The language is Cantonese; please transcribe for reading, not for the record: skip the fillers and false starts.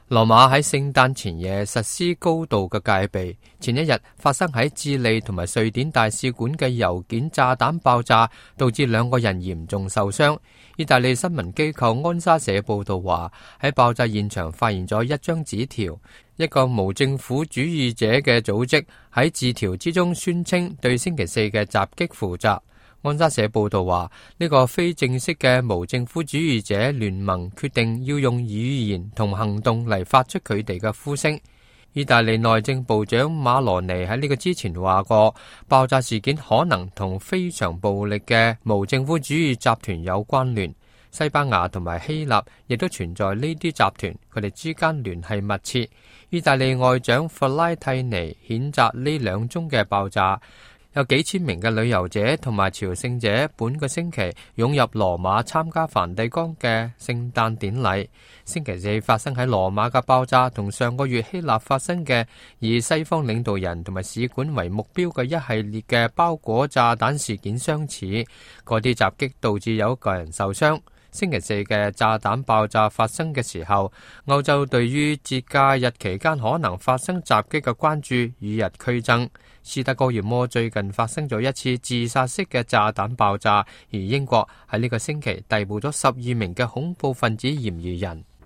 羅馬喺聖誕前夜實施高度嘅戒備。前一日發生喺智利同埋瑞典大使館嘅郵件炸彈爆炸，導致2個人嚴重受傷。意大利新聞機構安莎社報道話，喺爆炸現場發現咗一張紙條，一個無政府主義者嘅組織喺字條之中宣稱對星期四嘅襲擊負責。安莎社報道話，呢個非正式嘅無政府主義者聯盟決定要用語言同行動嚟發出佢哋嘅呼聲。意大利內政部長馬羅尼喺呢個之前話過，爆炸事件可能同非常暴力嘅無政府主義集團有關聯。西班牙同埋希臘亦都存在呢啲集團，佢哋之間聯繫密切。意大利外長弗拉蒂尼譴責呢2宗嘅爆炸。有幾千名嘅旅遊者同埋朝聖者本個星期湧入羅馬參加梵蒂岡嘅聖誕典禮。星期四發生喺羅馬嘅爆炸同上個月希臘發生嘅以西方領導人同埋使館為目標嘅一系列嘅包裹炸彈事件相似，嗰啲襲擊導致有1個人受傷。星期四嘅炸彈爆炸發生嘅時候，歐洲對於節假日期間可能發生襲擊嘅關注與日俱增。斯德哥爾摩最近發生咗一次自殺式嘅炸彈爆炸，而英國喺呢個星期逮捕咗12名嘅恐怖分子嫌疑人。